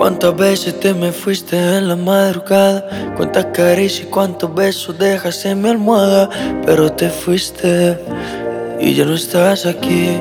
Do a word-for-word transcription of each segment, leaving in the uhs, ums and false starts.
¿Cuántas veces te me fuiste en la madrugada? ¿Cuántas caricias y cuántos besos dejas en mi almohada? Pero te fuiste y ya no estás aquí.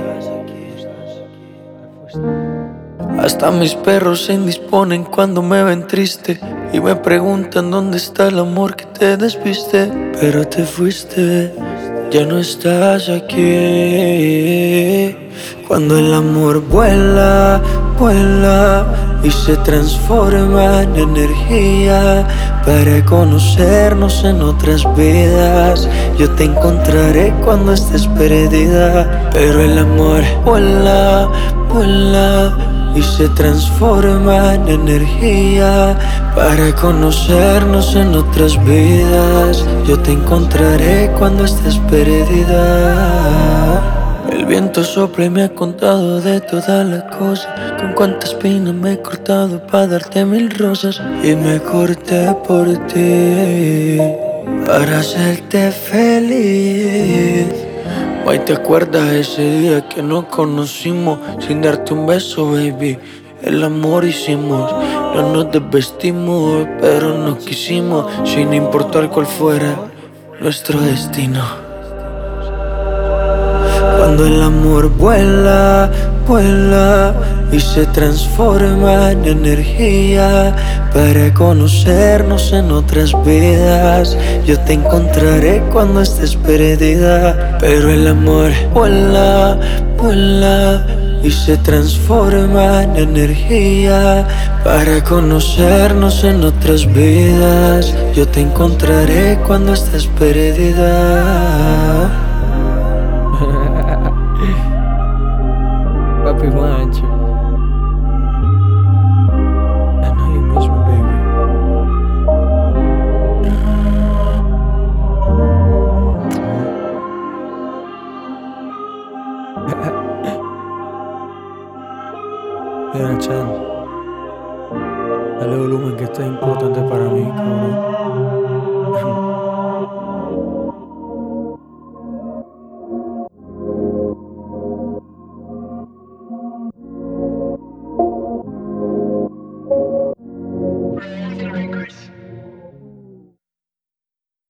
Hasta mis perros se indisponen cuando me ven triste y me preguntan dónde está el amor que te desviste. Pero te fuiste, ya no estás aquí. Cuando el amor vuela, vuela y se transforma en energía para conocernos en otras vidas. Yo te encontraré cuando estés perdida. Pero el amor vuela, vuela y se transforma en energía para conocernos en otras vidas. Yo te encontraré cuando estés perdida. El viento sopla y me ha contado de todas las cosas, con cuántas espinas me he cortado para darte mil rosas. Y me corté por ti para hacerte feliz. Hoy te acuerdas ese día que nos conocimos sin darte un beso, baby. El amor hicimos, no nos desvestimos, pero nos quisimos sin importar cuál fuera nuestro destino. Cuando el amor vuela, vuela y se transforma en energía para conocernos en otras vidas. Yo te encontraré cuando estés perdida. Pero el amor vuela, vuela y se transforma en energía para conocernos en otras vidas. Yo te encontraré cuando estés perdida. Papi Juancho, I know you miss me, baby. Mira, Chan, dale volumen que esto es importante para mí, cabrón.